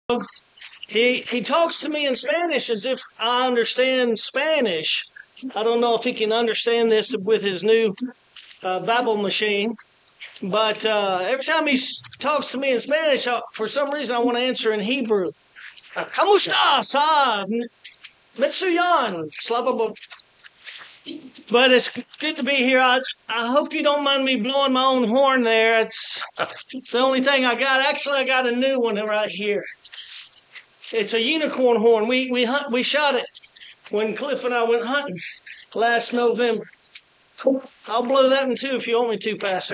he talks to me in Spanish as if I understand Spanish. I don't know if he can understand this with his new Babel machine. But every time he talks to me in Spanish, for some reason I want to answer in Hebrew. ¿Cómo estás? Metsuyan. But it's good to be here. I hope you don't mind me blowing my own horn there. It's the only thing I got. Actually, I got a new one right here. It's a unicorn horn. We shot it when Cliff and I went hunting last November. I'll blow that one too if you want me to, Pastor.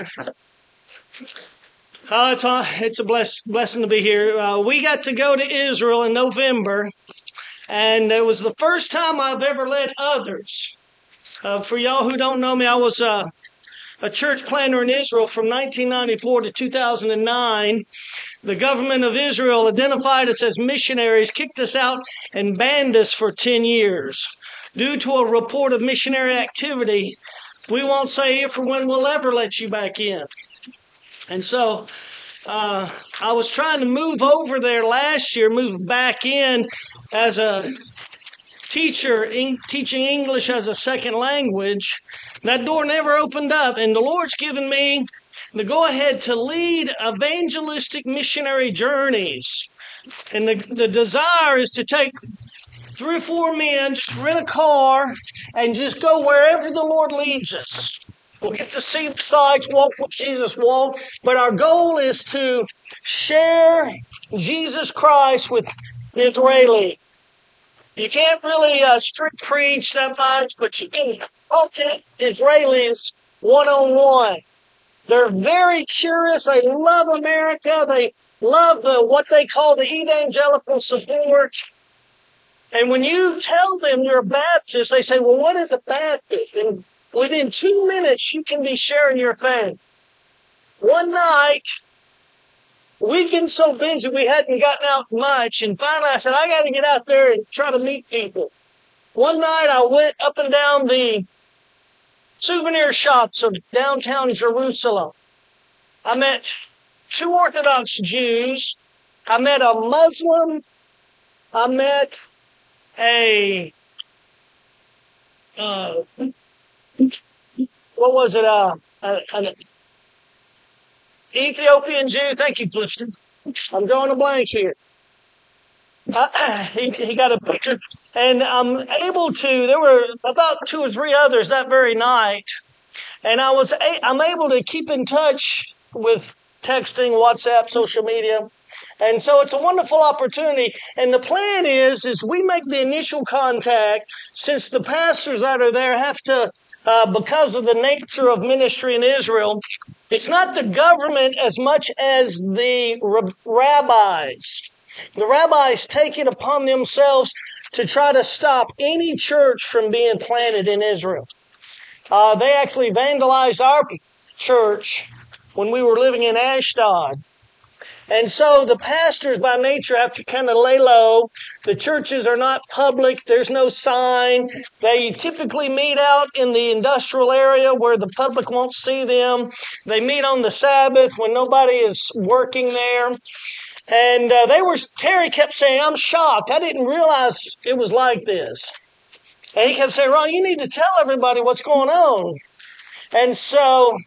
It's a blessing to be here. We got to go to Israel in November, and it was the first time I've ever led others. For y'all who don't know me, I was a church planter in Israel from 1994 to 2009. The government of Israel identified us as missionaries, kicked us out, and banned us for 10 years. Due to a report of missionary activity, we won't say if or when we'll ever let you back in. And so I was trying to move over there last year, move back in as a teacher, teaching English as a second language. That door never opened up, and the Lord's given me the go-ahead to lead evangelistic missionary journeys. And the desire is to take 3 or 4 men, just rent a car, and just go wherever the Lord leads us. We'll get to see the sights, walk what Jesus walked, but our goal is to share Jesus Christ with the Israeli. You can't really street preach that much, but you can talk to Israelis one-on-one. They're very curious. They love America. They love what they call the evangelical support. And when you tell them you're a Baptist, they say, well, what is a Baptist? And within 2 minutes, you can be sharing your faith. One night, we'd been so busy we hadn't gotten out much, and finally I said, I got to get out there and try to meet people. One night I went up and down the souvenir shops of downtown Jerusalem. I met 2 Orthodox Jews. I met a Muslim. I met an Ethiopian Jew. Thank you, Clifton. I'm drawing a blank here. He got a picture. And there were about 2 or 3 others that very night. And I'm able to keep in touch with texting, WhatsApp, social media. And so it's a wonderful opportunity. And the plan is we make the initial contact, since the pastors that are there have to, because of the nature of ministry in Israel, it's not the government as much as the rabbis. The rabbis take it upon themselves to try to stop any church from being planted in Israel. They actually vandalized our church when we were living in Ashdod. And so the pastors by nature have to kind of lay low. The churches are not public. There's no sign. They typically meet out in the industrial area where the public won't see them. They meet on the Sabbath when nobody is working there. And Terry kept saying, I'm shocked. I didn't realize it was like this. And he kept saying, Ron, you need to tell everybody what's going on. And so,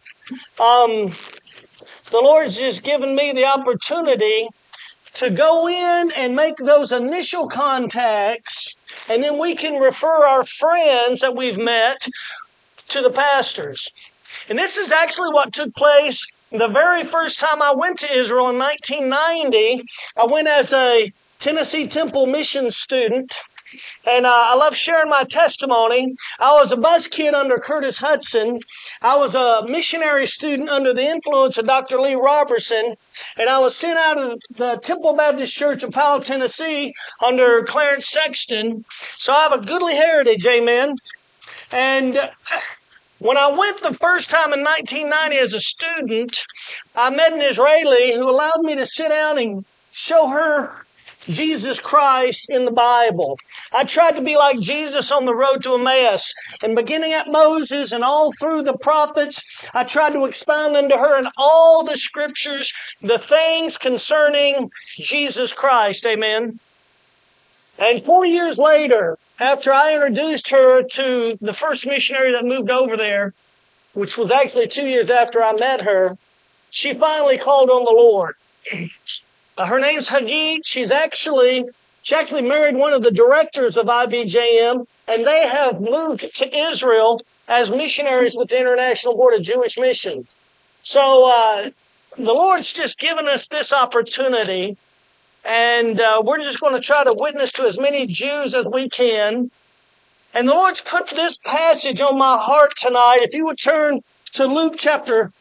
the Lord's just given me the opportunity to go in and make those initial contacts, and then we can refer our friends that we've met to the pastors. And this is actually what took place the very first time I went to Israel in 1990. I went as a Tennessee Temple mission student. And I love sharing my testimony. I was a bus kid under Curtis Hudson. I was a missionary student under the influence of Dr. Lee Robertson. And I was sent out of the Temple Baptist Church of Powell, Tennessee under Clarence Sexton. So I have a goodly heritage, amen. And when I went the first time in 1990 as a student, I met an Israeli who allowed me to sit down and show her Jesus Christ in the Bible. I tried to be like Jesus on the road to Emmaus. And beginning at Moses and all through the prophets, I tried to expound unto her in all the scriptures the things concerning Jesus Christ. Amen. And 4 years later, after I introduced her to the first missionary that moved over there, which was actually 2 years after I met her, she finally called on the Lord. Her name's Hagit. She actually married one of the directors of IBJM, and they have moved to Israel as missionaries with the International Board of Jewish Missions. So the Lord's just given us this opportunity, and we're just going to try to witness to as many Jews as we can. And the Lord's put this passage on my heart tonight. If you would turn to Luke chapter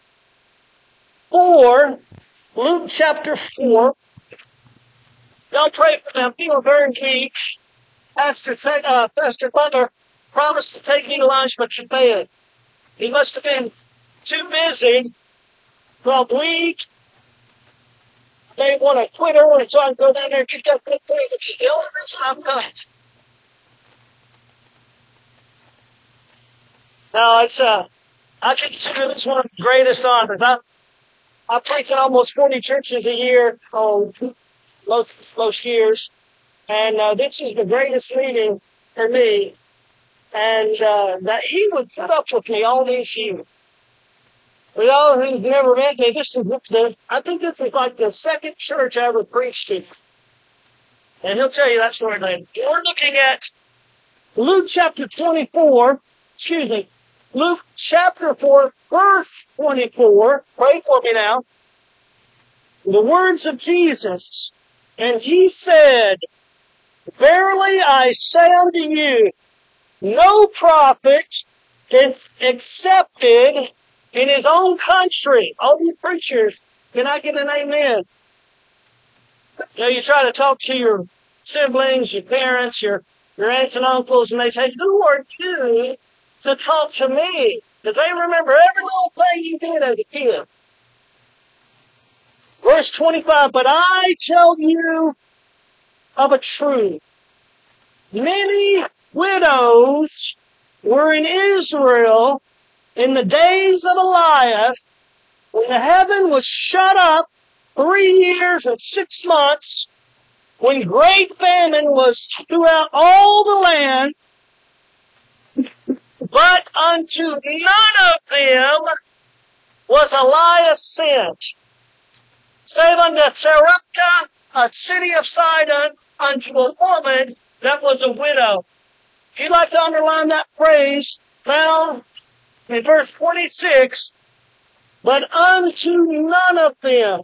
4. Luke chapter 4. Y'all pray for me. I'm feeling very weak. Pastor Butler promised to take me to lunch, but you failed. He must have been too busy. Well, weak. They want to quit early, so I can go down there and get that good thing that you do, and I'm done. No, it's I consider this one of the greatest honors. I preach at almost 40 churches a year, most years, and this is the greatest meeting for me. And that he would put up with me all these years. For y'all who've never met me, I think this is like the second church I ever preached to. And he'll tell you that story later. We're looking at Luke chapter 24, Luke chapter 4, verse 24. Pray for me now. The words of Jesus. And he said, "Verily I say unto you, no prophet is accepted in his own country." All you preachers, can I get an amen? You know, you try to talk to your siblings, your parents, your aunts and uncles, and they say, "Who are you to talk to me?" Because they remember every little thing you did as a kid. Verse 25, "But I tell you of a truth. Many widows were in Israel in the days of Elias, when the heaven was shut up 3 years and 6 months, when great famine was throughout all the land, but unto none of them was Elias sent, save unto Sarepta, a city of Sidon, unto a woman that was a widow." If you'd like to underline that phrase found in verse 26, "but unto none of them."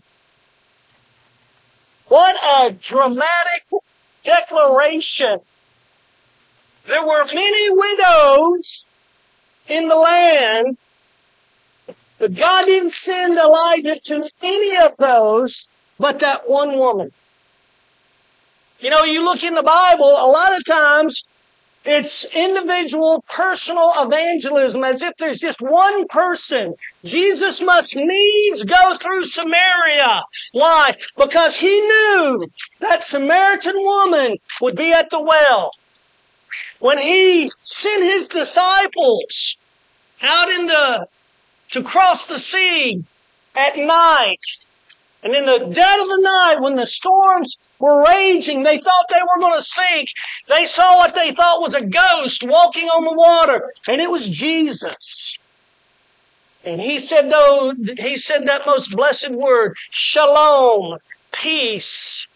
What a dramatic declaration. There were many widows in the land, but God didn't send Elijah to any of those but that one woman. You know, you look in the Bible, a lot of times it's individual, personal evangelism, as if there's just one person. Jesus must needs go through Samaria. Why? Because he knew that Samaritan woman would be at the well. When he sent his disciples out to cross the sea at night, and in the dead of the night, when the storms were raging, they thought they were going to sink. They saw what they thought was a ghost walking on the water, and it was Jesus. And he said that most blessed word, shalom, peace.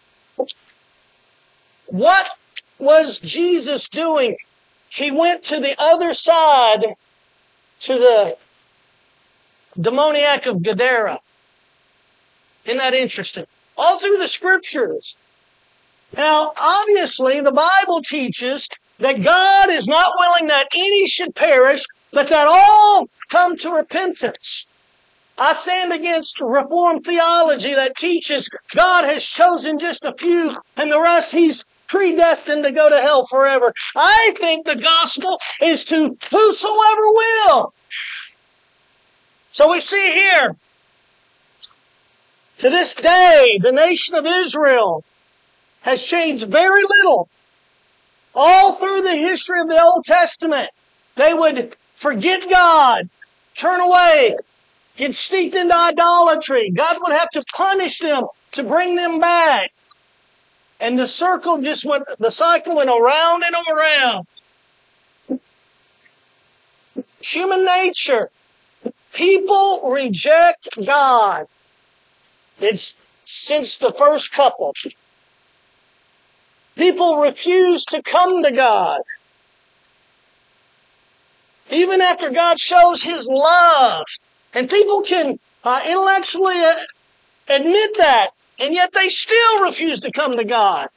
What was Jesus doing? He went to the other side, to the demoniac of Gadara. Isn't that interesting? All through the scriptures. Now, obviously, the Bible teaches that God is not willing that any should perish, but that all come to repentance. I stand against Reformed theology that teaches God has chosen just a few, and the rest He's predestined to go to hell forever. I think the gospel is to whosoever will. So we see here, to this day, the nation of Israel has changed very little. All through the history of the Old Testament, they would forget God, turn away, get steeped into idolatry. God would have to punish them to bring them back. And the cycle went around and around. Human nature. People reject God. It's since the first couple. People refuse to come to God. Even after God shows His love. And people can intellectually admit that. And yet they still refuse to come to God.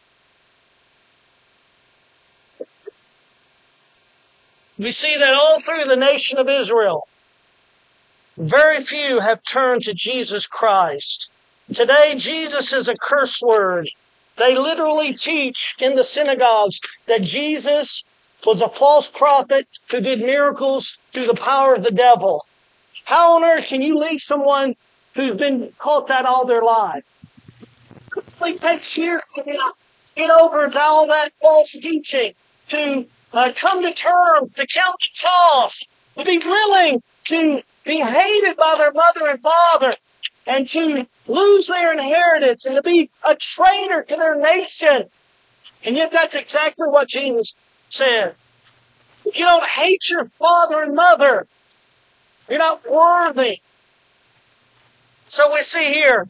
We see that all through the nation of Israel. Very few have turned to Jesus Christ. Today, Jesus is a curse word. They literally teach in the synagogues that Jesus was a false prophet who did miracles through the power of the devil. How on earth can you lead someone who's been called that all their life? It takes years to get over to all that false teaching, to come to terms, to count the cost, to be willing to be hated by their mother and father, and to lose their inheritance, and to be a traitor to their nation. And yet that's exactly what Jesus said. If you don't hate your father and mother, you're not worthy. So we see here,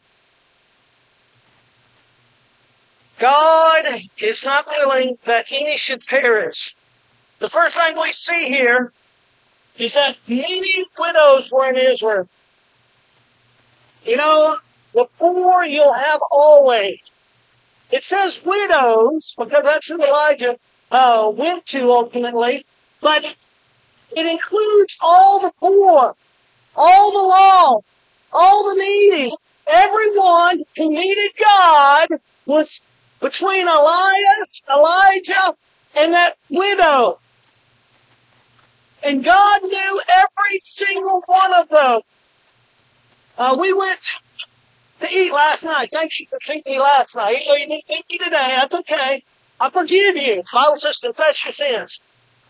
God is not willing that any should perish. The first thing we see here is that many widows were in Israel. You know, the poor you'll have always. It says widows, because that's who Elijah went to ultimately, but it includes all the poor, all the lost, all the needy. Everyone who needed God was between Elias, Elijah, and that widow. And God knew every single one of them. We went to eat last night. Thank you for treating me last night. So you didn't thank me today. That's okay. I forgive you. The Bible says confess your sins.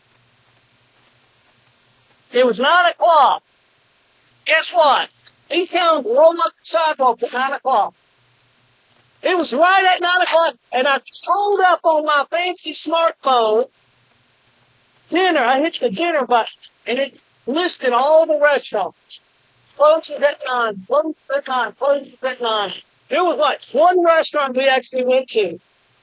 It was 9 o'clock. Guess what? These cows rolled up the sidewalk at 9 o'clock. It was right at 9 o'clock, and I pulled up on my fancy smartphone dinner. I hit the dinner button, and it listed all the restaurants. Closes at 9, closes at 9, closes at 9. There was like one restaurant we actually went to.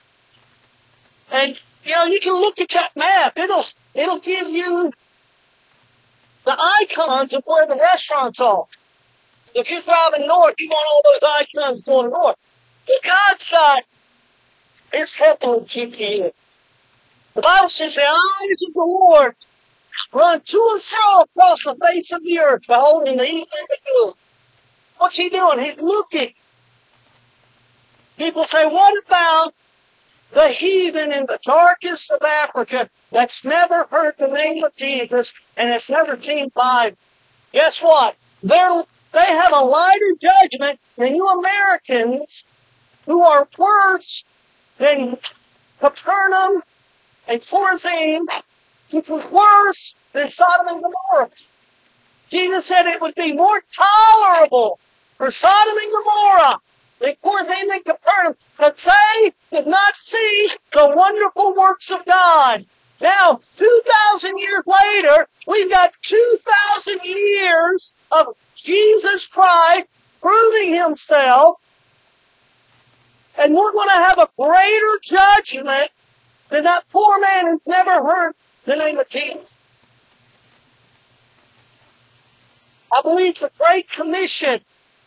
And, you know, you can look at that map. It'll give you the icons of where the restaurants are. If you're driving north, you want all those icons going north. But God's got His helpful GPS. The Bible says the eyes of the Lord run to and fro across the face of the earth, beholding the evil and the good. What's He doing? He's looking. People say, what about the heathen in the darkest of Africa that's never heard the name of Jesus and has never seen Bible? Guess what? They have a lighter judgment than you Americans, who are worse than Capernaum and Chorazin, which was worse than Sodom and Gomorrah. Jesus said it would be more tolerable for Sodom and Gomorrah than Chorazin and Capernaum, but they did not see the wonderful works of God. Now, 2,000 years later, we've got 2,000 years of Jesus Christ proving Himself, and we're going to have a greater judgment than that poor man who's never heard the name of Jesus. I believe the Great Commission,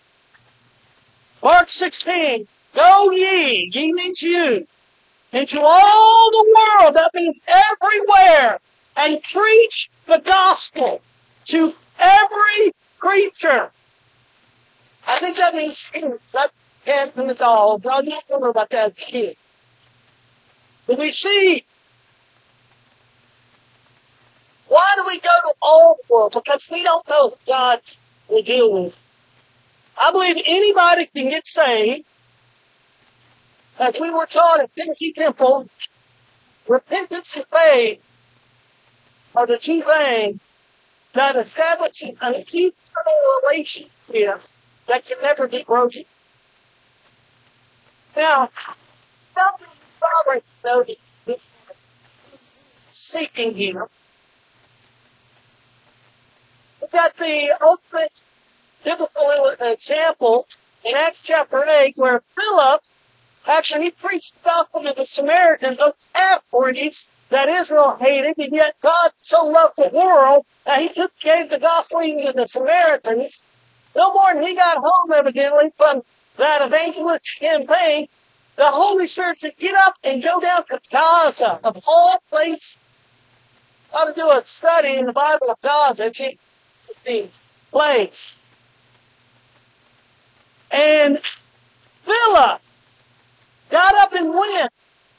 Mark 16, go ye means you, into all the world, that means everywhere, and preach the gospel to every creature. I think that means kids. That cats and the dogs. I don't remember about that as a kid. But we see, why do we go to all the world? Because we don't know who God will deal with. I believe anybody can get saved. as we were taught at Tennessee Temple, repentance and faith are the two things that establish an eternal relationship that can never be broken. Now, something sovereign notice seeking Him. We've got the ultimate biblical example in Acts chapter 8 where Philip, actually he preached the gospel to the Samaritans, those half-breeds that Israel hated, and yet God so loved the world that He gave the gospel even to the Samaritans. No more than he got home, evidently, from that evangelistic campaign, the Holy Spirit said, get up and go down to Gaza, of all places. I ought to do a study in the Bible of Gaza. It's a place. And Philip got up and went.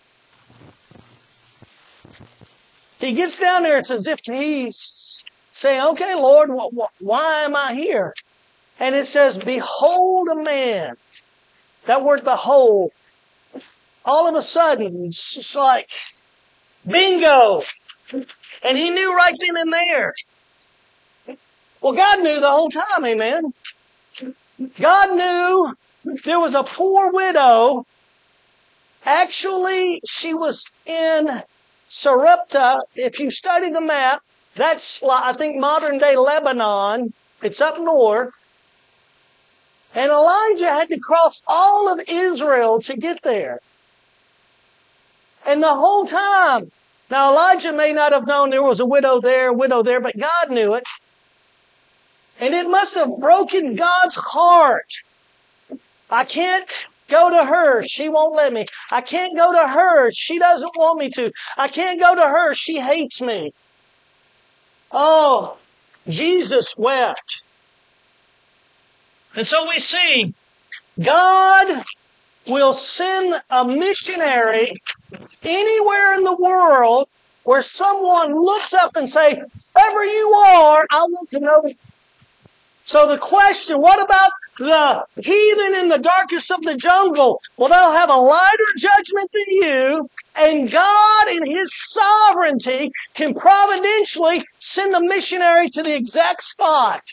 He gets down there, it's as if he's saying, okay, Lord, why am I here? And it says, behold a man. That word behold. All of a sudden, it's just like, bingo. And he knew right then and there. Well, God knew the whole time, amen. God knew there was a poor widow. Actually, she was in Sarepta. If you study the map, that's, I think, modern-day Lebanon. It's up north. And Elijah had to cross all of Israel to get there. And the whole time, now Elijah may not have known there was a widow there, but God knew it. And it must have broken God's heart. I can't go to her. She won't let me. I can't go to her. She doesn't want me to. I can't go to her. She hates me. Oh, Jesus wept. And so we see God will send a missionary anywhere in the world where someone looks up and say, wherever you are, I want to know. So the question, what about the heathen in the darkest of the jungle? Well, they'll have a lighter judgment than you, and God in His sovereignty can providentially send a missionary to the exact spot.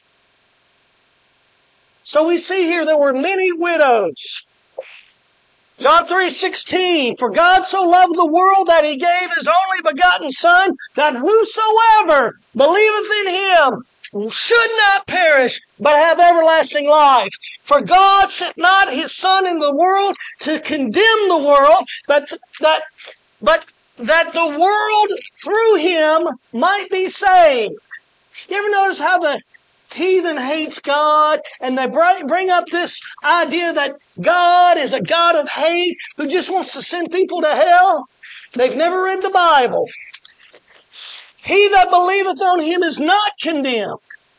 So we see here there were many widows. John 3:16, for God so loved the world that He gave His only begotten Son, that whosoever believeth in Him should not perish, but have everlasting life. For God sent not His Son in the world to condemn the world, but that the world through Him might be saved. You ever notice how the heathen hates God, and they bring up this idea that God is a God of hate who just wants to send people to hell? They've never read the Bible. He that believeth on Him is not condemned,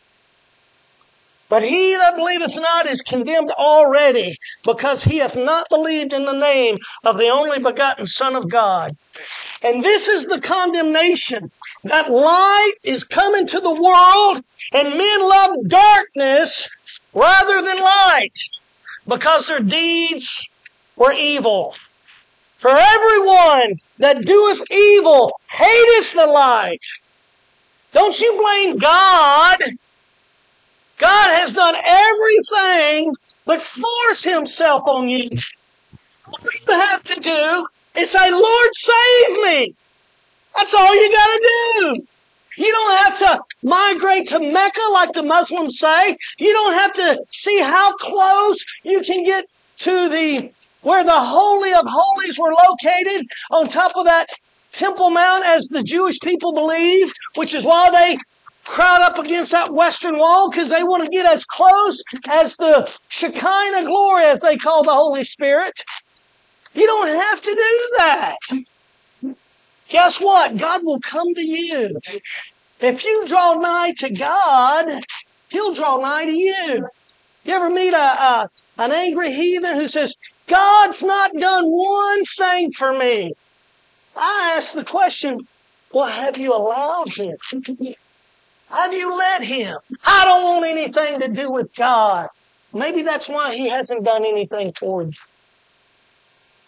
but he that believeth not is condemned already, because he hath not believed in the name of the only begotten Son of God. And this is the condemnation, that light is coming to the world, and men love darkness rather than light, because their deeds were evil. For everyone that doeth evil hateth the light. Don't you blame God. God has done everything but force Himself on you. All you have to do is say, Lord, save me. That's all you got to do. You don't have to migrate to Mecca like the Muslims say. You don't have to see how close you can get to where the Holy of Holies were located on top of that Temple Mount, as the Jewish people believed, which is why they crowd up against that western wall, because they want to get as close as the Shekinah glory, as they call the Holy Spirit. You don't have to do that. Guess what? God will come to you. If you draw nigh to God, He'll draw nigh to you. You ever meet an angry heathen who says, God's not done one thing for me? I ask the question, well, have you allowed Him? Have you let Him? I don't want anything to do with God. Maybe that's why He hasn't done anything for you.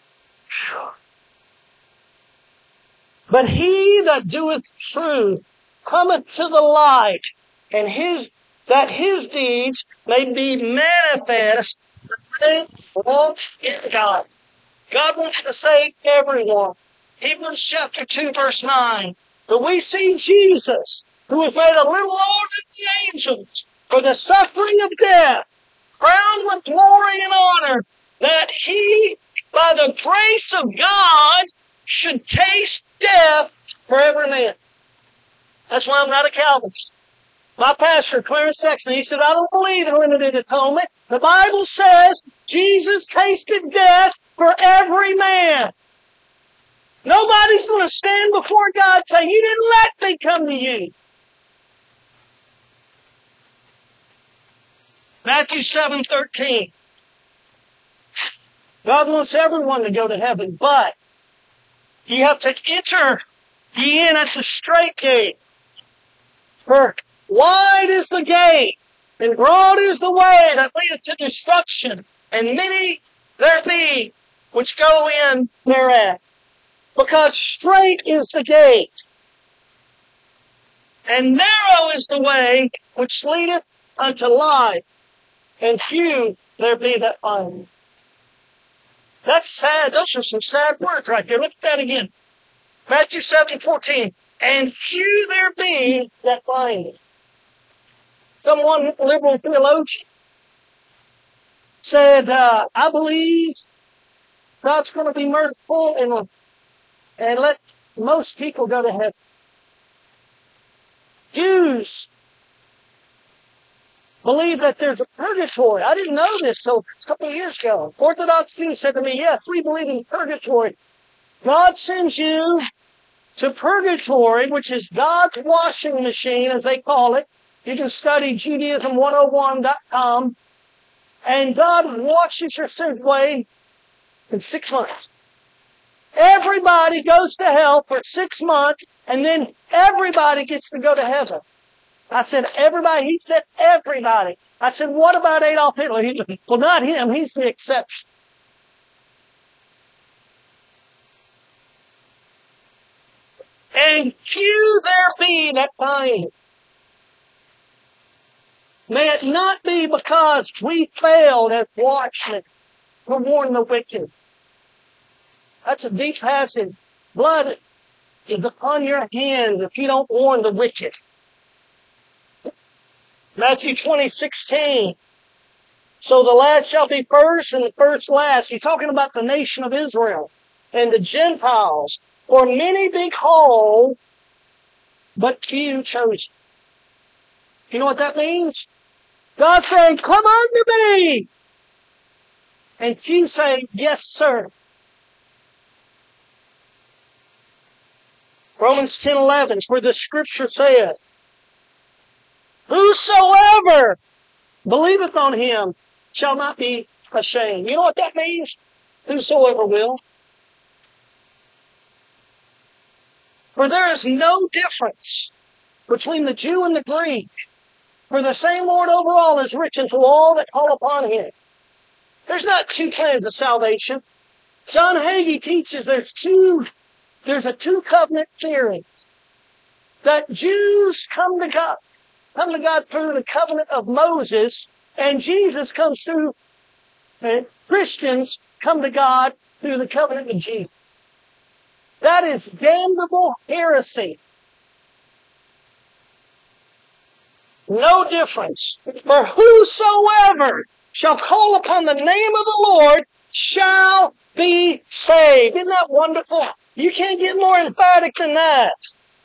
But he that doeth truth cometh to the light, and that his deeds may be manifest, that they walk in God. God wants to save everyone. Hebrews chapter 2, verse 9. But we see Jesus, who was made a little lower than the angels, for the suffering of death, crowned with glory and honor, that he, by the grace of God, should taste death for every man. That's why I'm not a Calvinist. My pastor, Clarence Sexton, he said, I don't believe in limited atonement. The Bible says Jesus tasted death for every man. Nobody's going to stand before God and say, you didn't let me come to you. Matthew 7:13. God wants everyone to go to heaven, but you have to enter ye in at the straight gate. For wide is the gate, and broad is the way that leadeth to destruction, and many there be which go in thereat. Because straight is the gate, and narrow is the way which leadeth unto life, and few there be that find it. That's sad. Those are some sad words right there. Look at that again. Matthew 7:14. And few there be that find it. Someone, liberal theologian, said, I believe God's going to be merciful and let most people go to heaven. Jews believe that there's a purgatory. I didn't know this till a couple of years ago. Orthodox Jews said to me, yes, we believe in purgatory. God sends you to purgatory, which is God's washing machine, as they call it. You can study Judaism101.com. And God washes your sins away in 6 months. Everybody goes to hell for 6 months, and then everybody gets to go to heaven. I said, everybody? He said, everybody. I said, what about Adolf Hitler? He said, well, not him. He's the exception. And few there be that find it. May it not be because we failed as watchmen to warn the wicked. That's a deep passage. Blood is upon your hands if you don't warn the wicked. Matthew 20:16. So the last shall be first and the first last. He's talking about the nation of Israel and the Gentiles. For many be called, but few chosen. You know what that means? God saying, come unto me. And few say, yes, sir. Romans 10:11, where the scripture says, whosoever believeth on him shall not be ashamed. You know what that means? Whosoever will. For there is no difference between the Jew and the Greek. For the same Lord over all is rich unto all that call upon him. There's not two plans of salvation. John Hagee teaches there's a two covenant theory. That Jews come to God through the covenant of Moses, and Jesus comes through, Christians come to God through the covenant of Jesus. That is damnable heresy. No difference. For whosoever shall call upon the name of the Lord shall be saved. Isn't that wonderful? You can't get more emphatic than that.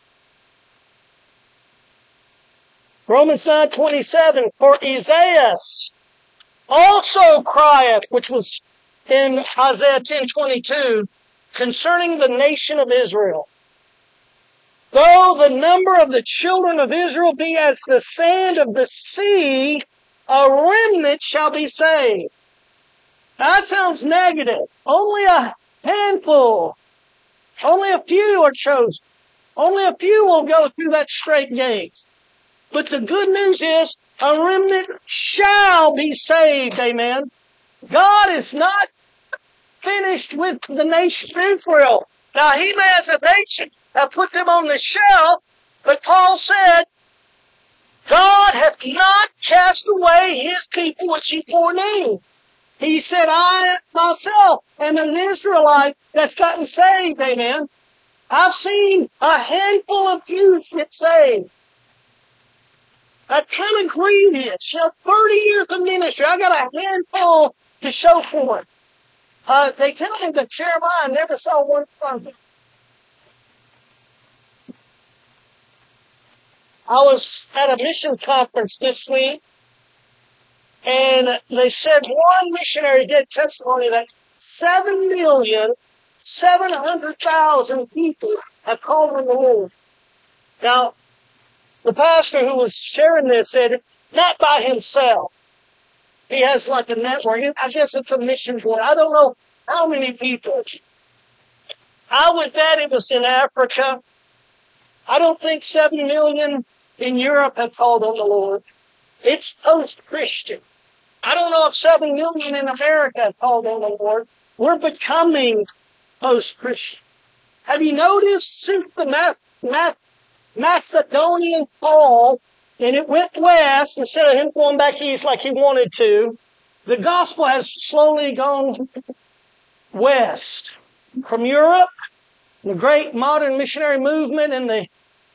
Romans 9:27, for Esaias also crieth, which was in Isaiah 10:22, concerning the nation of Israel. Though the number of the children of Israel be as the sand of the sea, a remnant shall be saved. Now, that sounds negative. Only a handful, only a few are chosen. Only a few will go through that straight gate. But the good news is, a remnant shall be saved, amen. God is not finished with the nation of Israel. Now, he as a nation have put them on the shelf, but Paul said, God hath not cast away his people which he foreknew. He said, I myself am an Israelite that's gotten saved, amen. I've seen a handful of Jews get saved. That kind of grievous. 30 years of ministry, I got a handful to show for it. They tell me that Jeremiah never saw one from it. I was at a mission conference this week, and they said one missionary did testimony that 7,700,000 people have called on the Lord. Now, the pastor who was sharing this said, not by himself. He has like a network. I guess it's a mission board. I don't know how many people. I was that it was in Africa. I don't think 7 million in Europe have called on the Lord. It's post-Christian. I don't know if 7 million in America have called on the Lord. We're becoming post-Christian. Have you noticed since the Macedonian Paul, and it went west instead of him going back east like he wanted to, the gospel has slowly gone west. From Europe, the great modern missionary movement in the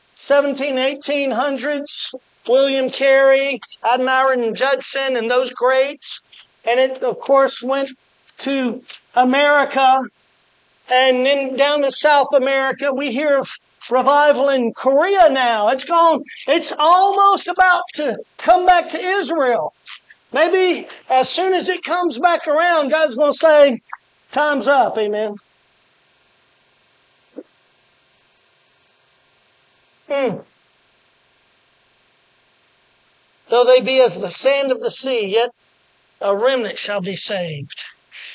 1800s, William Carey, Adoniram Judson, and those greats. And it, of course, went to America, and then down to South America. We hear of revival in Korea now. It's almost about to come back to Israel. Maybe as soon as it comes back around, God's going to say, time's up, amen. Though they be as the sand of the sea, yet a remnant shall be saved.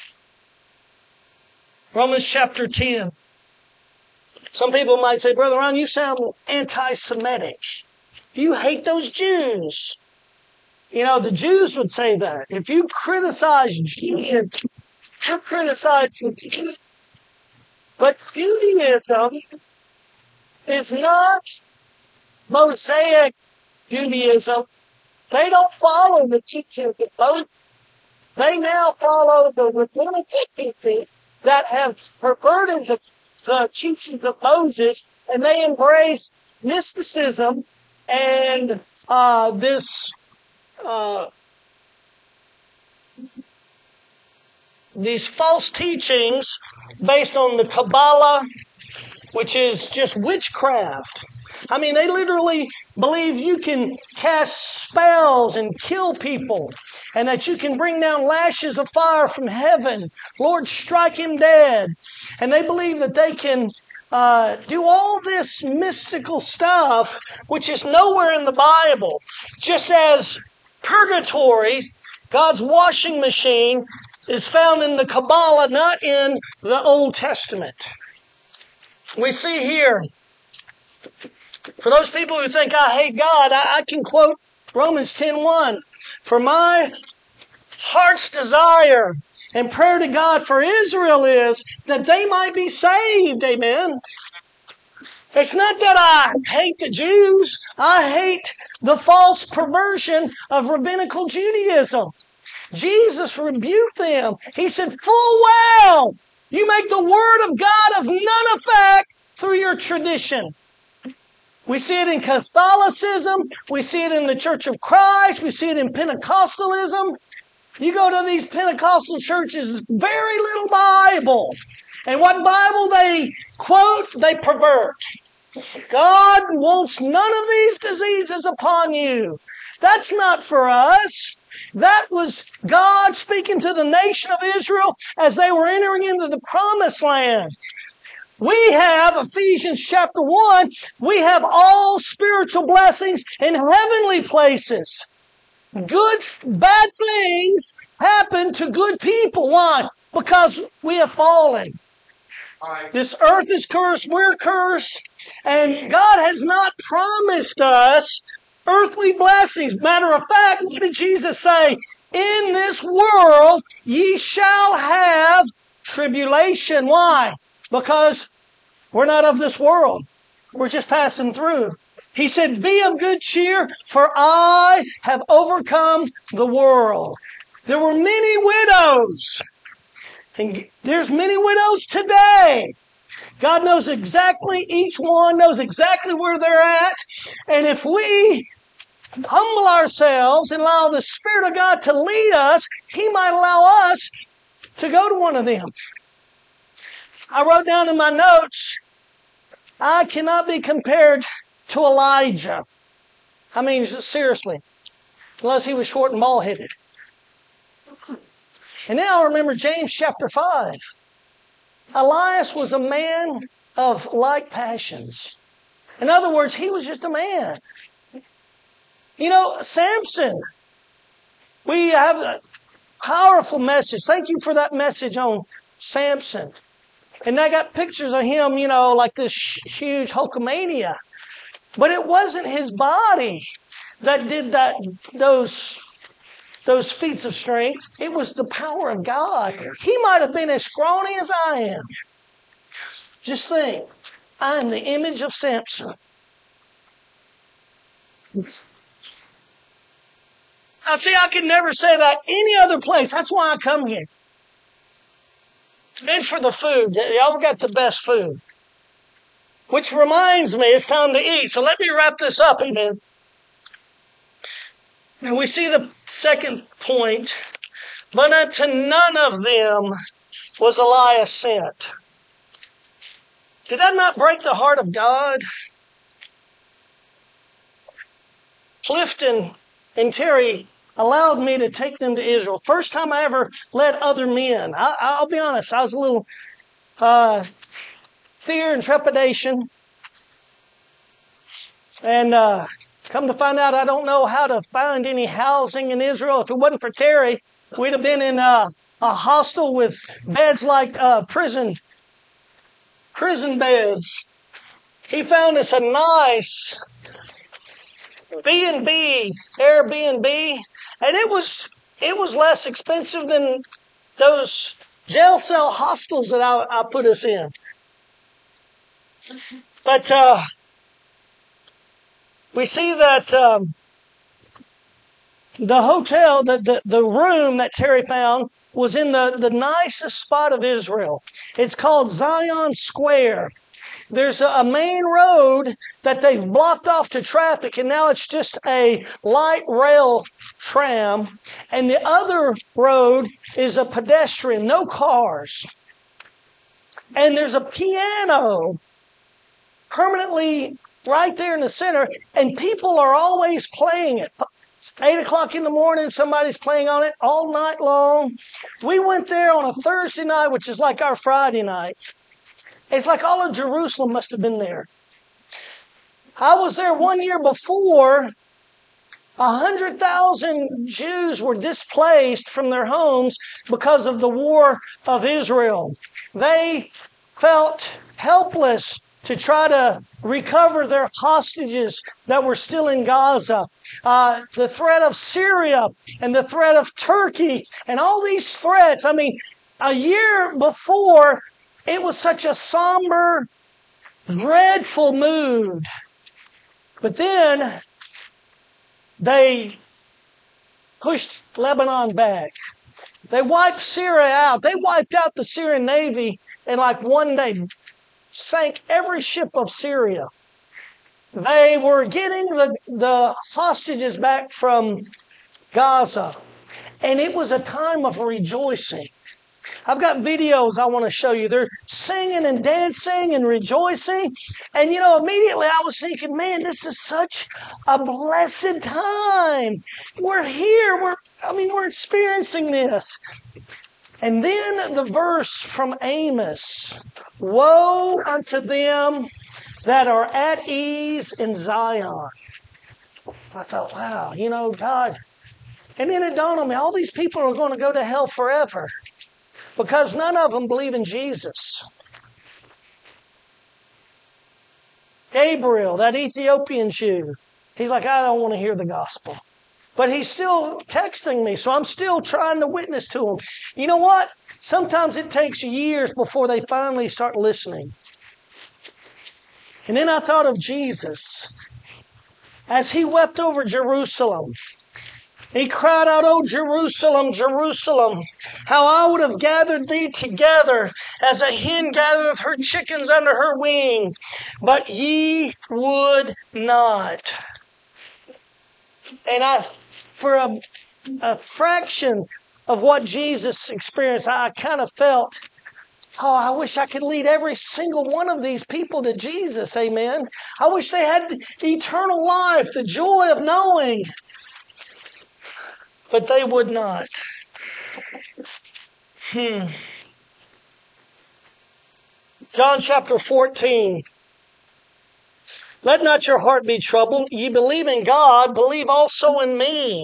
Romans chapter 10. Some people might say, Brother Ron, you sound anti-Semitic. You hate those Jews. You know, the Jews would say that. If you criticize Jews, you're criticizing Jews. But Judaism is not Mosaic Judaism. They don't follow the teachings of Moses. They now follow the rabbinic teachings that have perverted the teachings of Moses, and they embrace mysticism and these false teachings based on the Kabbalah, which is just witchcraft. I mean, they literally believe you can cast spells and kill people, and that you can bring down lashes of fire from heaven. Lord, strike him dead. And they believe that they can do all this mystical stuff, which is nowhere in the Bible. Just as purgatory, God's washing machine, is found in the Kabbalah, not in the Old Testament. We see here, for those people who think I hate God, I can quote Romans 10:1. For my heart's desire and prayer to God for Israel is that they might be saved. Amen. It's not that I hate the Jews. I hate the false perversion of rabbinical Judaism. Jesus rebuked them. He said, full well, you make the word of God of none effect through your tradition. We see it in Catholicism. We see it in the Church of Christ. We see it in Pentecostalism. You go to these Pentecostal churches, very little Bible. And what Bible they quote, they pervert. God wants none of these diseases upon you. That's not for us. That was God speaking to the nation of Israel as they were entering into the promised land. We have, Ephesians chapter 1, we have all spiritual blessings in heavenly places. Bad things happen to good people. Why? Because we have fallen. This earth is cursed, we're cursed, and God has not promised us earthly blessings. Matter of fact, what did Jesus say? In this world ye shall have tribulation. Why? Because we're not of this world. We're just passing through. He said, be of good cheer, for I have overcome the world. There were many widows. And there's many widows today. God knows exactly, each one knows exactly where they're at. And if we humble ourselves and allow the Spirit of God to lead us, He might allow us to go to one of them. I wrote down in my notes, I cannot be compared to Elijah. I mean, seriously, unless he was short and bald-headed. And now I remember James chapter 5. Elias was a man of like passions. In other words, he was just a man. You know, Samson, we have a powerful message. Thank you for that message on Samson. And I got pictures of him, you know, like this huge Hulkamania. But it wasn't his body that did those feats of strength. It was the power of God. He might have been as scrawny as I am. Just think, I am the image of Samson. I see, I could never say that any other place. That's why I come here. And for the food. Y'all got the best food. Which reminds me, it's time to eat. So let me wrap this up, amen. And we see the second point. But unto none of them was Elias sent. Did that not break the heart of God? Clifton and Terry allowed me to take them to Israel. First time I ever led other men. I'll be honest, I was a little fear and trepidation. And come to find out, I don't know how to find any housing in Israel. If it wasn't for Terry, we'd have been in a hostel with beds like prison beds. He found us a nice B&B, Airbnb, and it was less expensive than those jail cell hostels that I put us in. But we see that the hotel, the room that Terry found was in the nicest spot of Israel. It's called Zion Square. There's a main road that they've blocked off to traffic, and now it's just a light rail tram. And the other road is a pedestrian, no cars. And there's a piano permanently right there in the center, and people are always playing it. It's 8 o'clock in the morning, somebody's playing on it all night long. We went there on a Thursday night, which is like our Friday night. It's like all of Jerusalem must have been there. I was there 1 year before. 100,000 Jews were displaced from their homes because of the war of Israel. They felt helpless to try to recover their hostages that were still in Gaza. The threat of Syria and the threat of Turkey and all these threats. I mean, a year before, it was such a somber, dreadful mood. But then they pushed Lebanon back. They wiped Syria out. They wiped out the Syrian Navy in like 1 day. Sank every ship of Syria. They were getting the hostages back from Gaza. And it was a time of rejoicing. I've got videos I want to show you. They're singing and dancing and rejoicing. And, you know, immediately I was thinking, man, this is such a blessed time. We're here. We're experiencing this. And then the verse from Amos, woe unto them that are at ease in Zion. I thought, wow, you know, God. And then it dawned on me, all these people are going to go to hell forever because none of them believe in Jesus. Gabriel, that Ethiopian Jew, he's like, I don't want to hear the gospel. But he's still texting me, so I'm still trying to witness to him. You know what? Sometimes it takes years before they finally start listening. And then I thought of Jesus as he wept over Jerusalem. He cried out, "O Jerusalem, Jerusalem, how I would have gathered thee together as a hen gathereth her chickens under her wing, but ye would not." And for a fraction of what Jesus experienced, I kind of felt, oh, I wish I could lead every single one of these people to Jesus, amen. I wish they had the eternal life, the joy of knowing. But they would not. John chapter 14. Let not your heart be troubled. Ye believe in God, believe also in me.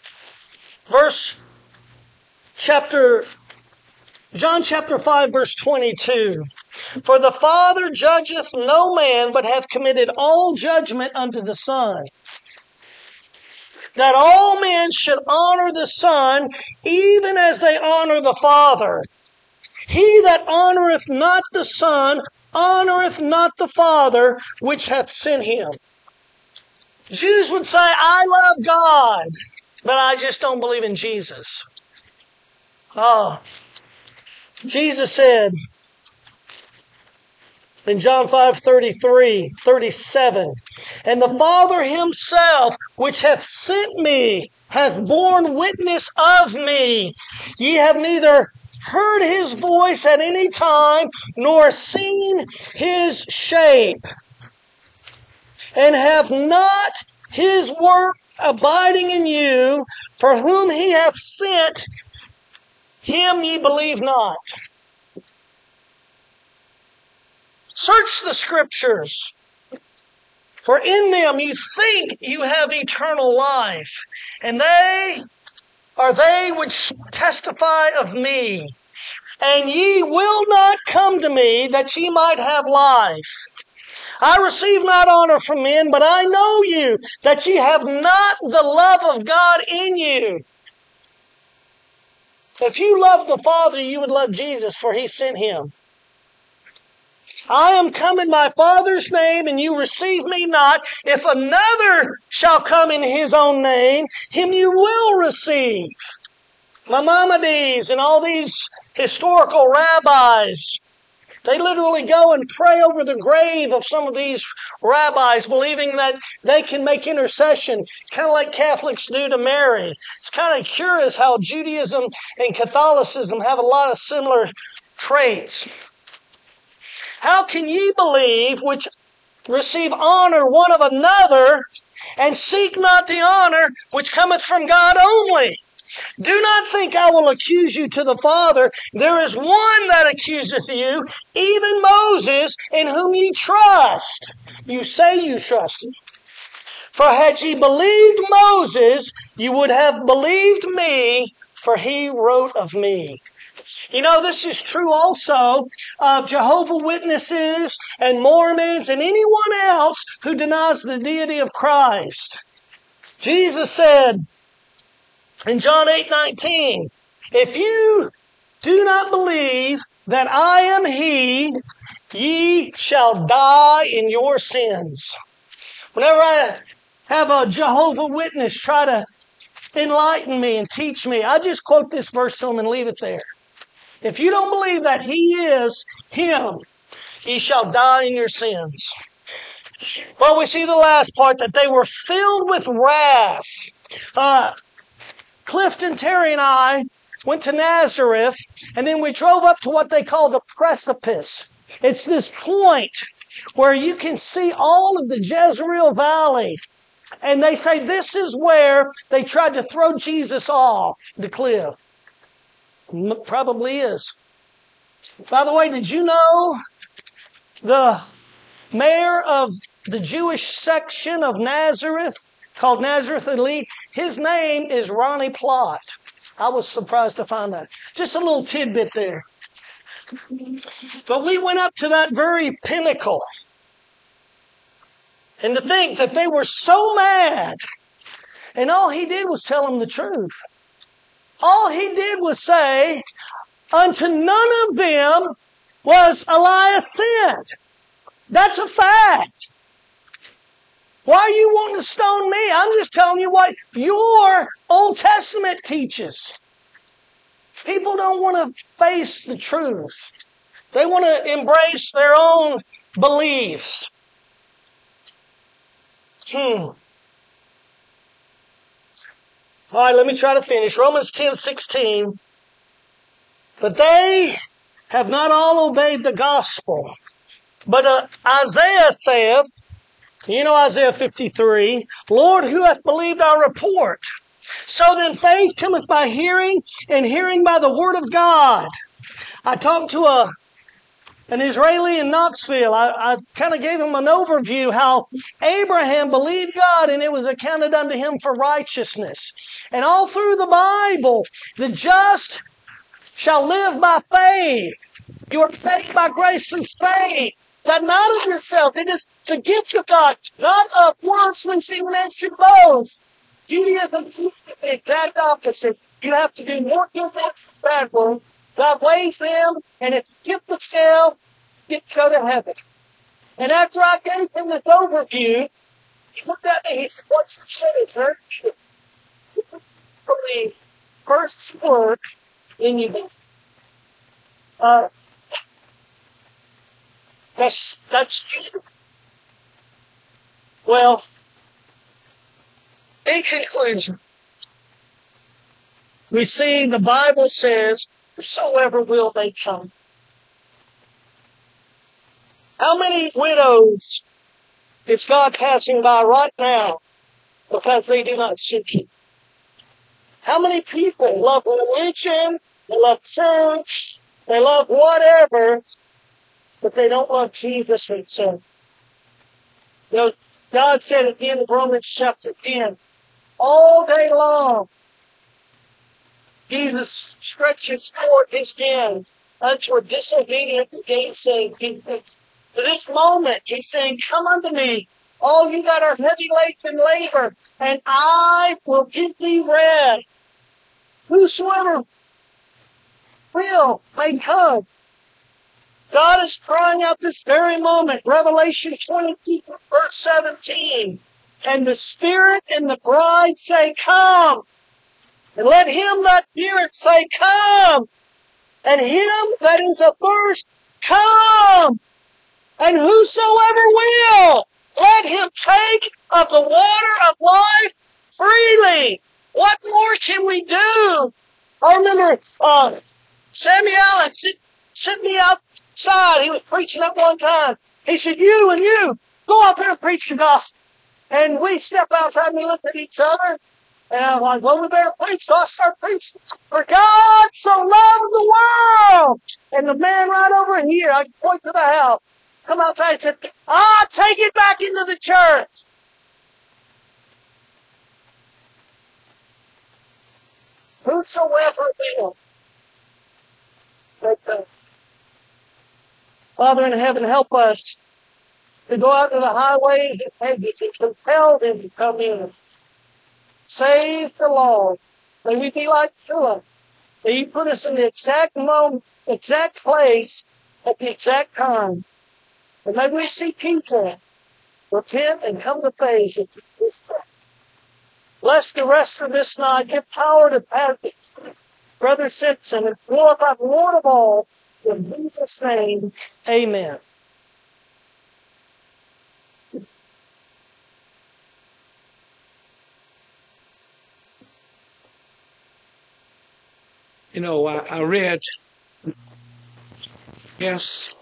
John chapter 5, verse 22. For the Father judgeth no man, but hath committed all judgment unto the Son, that all men should honor the Son, even as they honor the Father. He that honoreth not the Son, honoreth not the Father, which hath sent him. Jews would say, I love God, but I just don't believe in Jesus. Jesus said in John 5:37, and the Father himself, which hath sent me, hath borne witness of me. Ye have neither heard his voice at any time, nor seen his shape, and have not his work abiding in you, for whom he hath sent, him ye believe not. Search the Scriptures, for in them you think you have eternal life, and they are they which testify of me. And ye will not come to me, that ye might have life. I receive not honor from men, but I know you, that ye have not the love of God in you. If you love the Father, you would love Jesus, for he sent him. I am come in my Father's name, and you receive me not. If another shall come in his own name, him you will receive. Maimonides and all these historical rabbis, they literally go and pray over the grave of some of these rabbis, believing that they can make intercession, kind of like Catholics do to Mary. It's kind of curious how Judaism and Catholicism have a lot of similar traits. How can ye believe, which receive honor one of another, and seek not the honor which cometh from God only? Do not think I will accuse you to the Father. There is one that accuseth you, even Moses, in whom ye trust. You say you trust him. For had ye believed Moses, you would have believed me, for he wrote of me. You know, this is true also of Jehovah's Witnesses and Mormons and anyone else who denies the deity of Christ. Jesus said in John 8:19, if you do not believe that I am he, ye shall die in your sins. Whenever I have a Jehovah's Witness try to enlighten me and teach me, I just quote this verse to them and leave it there. If you don't believe that he is him, ye shall die in your sins. Well, we see the last part, that they were filled with wrath. Clifton, Terry, and I went to Nazareth, and then we drove up to what they call the precipice. It's this point where you can see all of the Jezreel Valley. And they say this is where they tried to throw Jesus off the cliff. Probably is. By the way, did you know the mayor of the Jewish section of Nazareth, called Nazareth Elite, his name is Ronnie Plott. I was surprised to find that. Just a little tidbit there. But we went up to that very pinnacle. And to think that they were so mad And all he did was tell them the truth. All he did was say, unto none of them was Elias sent. That's a fact. Why are you wanting to stone me? I'm just telling you what your Old Testament teaches. People don't want to face the truth. They want to embrace their own beliefs. All right, let me try to finish. Romans 10:16. But they have not all obeyed the gospel. But Isaiah saith, you know Isaiah 53, Lord, who hath believed our report? So then faith cometh by hearing, and hearing by the word of God. I talked to an Israeli in Knoxville. I kind of gave him an overview how Abraham believed God and it was accounted unto him for righteousness. And all through the Bible, the just shall live by faith. You are saved by grace through faith. That not of yourself. It is the gift of God, not of works which any man should boast. Judaism seems to be the exact opposite. You have to do more good works than bad works. God weighs them, and if you tip the scale, you go to heaven. And after I gave him this overview, he looked at me, he said, what you said is very true. For the first work in you. That's true. Well, in conclusion, we see the Bible says, whosoever will they come. How many widows is God passing by right now because they do not seek Him? How many people love religion, they love church, they love whatever, but they don't love Jesus Himself? You know, God said at the end of Romans chapter 10, all day long, Jesus stretches forth His hands unto a disobedient and gainsaying people. To this moment, He's saying, come unto me, all you that are heavy laden and labor, and I will give thee rest. Whosoever will may come. God is crying out this very moment. Revelation 22, verse 17. And the Spirit and the bride say, come. And let him that heareth say, come. And him that is athirst, come. And whosoever will, let him take of the water of life freely. What more can we do? I remember Sammy Allen sent me outside. He was preaching at one time. He said, you and you, go out there and preach the gospel. And we step outside and we look at each other. And I'm like, well, we better preach. So I start preaching. For God so loved the world. And the man right over here, I point to the house, come outside and said, take it back into the church. Whosoever will. But, Father in heaven, help us to go out to the highways and hedges and compel them to come in. Save the lost. May we be like Philip. May you put us in the exact moment, exact place, at the exact time. And may we see people repent and come to faith. Bless the rest of this night. Give power to Patrick, Brother Simpson, and glorify the Lord of all. In Jesus' name, amen. You know, I read, yes,